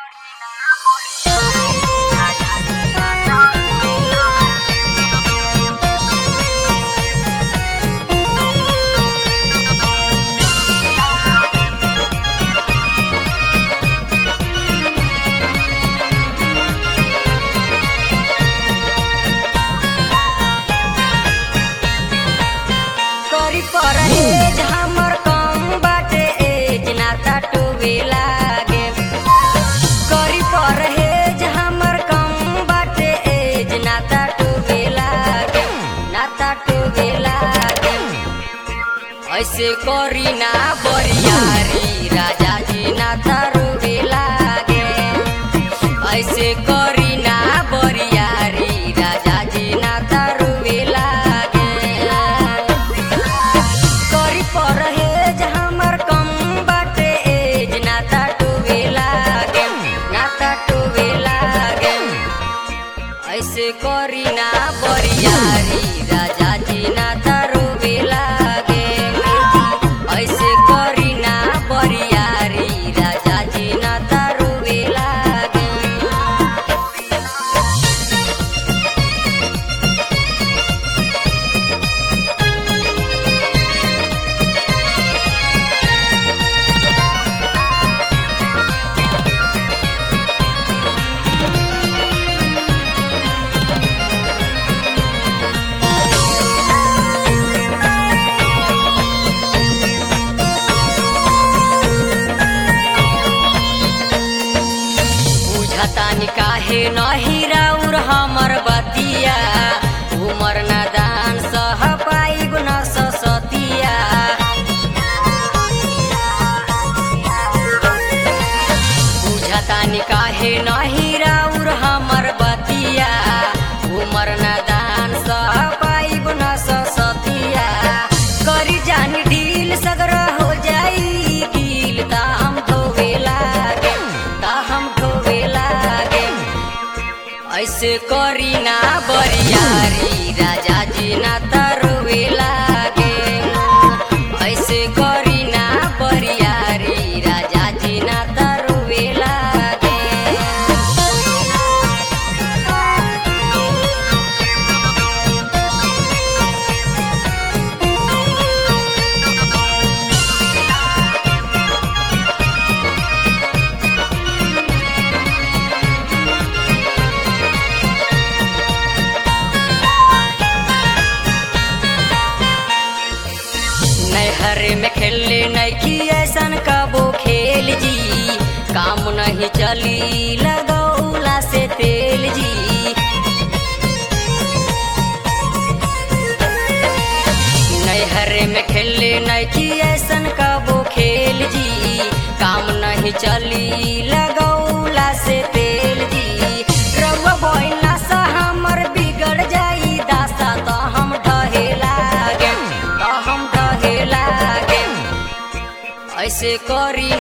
परहेज हमर कम बाटे एज नाता टूबे लागे। करी परहेज हमर कम बाटे एज नाता टूबे लागे, नाता टूबे लागे। ऐसे करी ना बरियारी राजा जी नाता रूबे लागे। ऐसे करी ना बरियारी राजा जी नाता रूबे लागे। परहेज हमर कम बाटे एज नाता टूबे लागे, नाता टूबे लागे। ऐसे करी ना बरियारी राजा जी नाता रूबे लागे। ऐसे करी ना बरियारी राजा जी नाता रूबे लागे। तानी काहे नहीं राउर हमर बतिया, उमर नादान सह पाई गुना सतिया। बुझतानी काहे नहीं राउर हमर बतिया, उमर नादान सह पाई गुना सतिया। करी जानी ढील सगरा हो जाई गील ता हम धोवे लागे, ता हम धोवे लागे। ऐसे करी ना बरियारी राजा जी नाता रूबे लागे। ऐसे करी ना बरियारी राजा जी नाता रूबे लागे। नैहरे में खेले नैकी ऐसन कबो खेल जी, काम नहीं चली लगौला से तेल जी। नैहरे में खेले नैकी ऐसन कबो खेल जी, काम नहीं चली लगौला से तेल जी। रउआ बोइला सा हमर बिगड़ जाई दासा तो हम ढहे लागे, तो हम ढहे लागे। ऐसे करी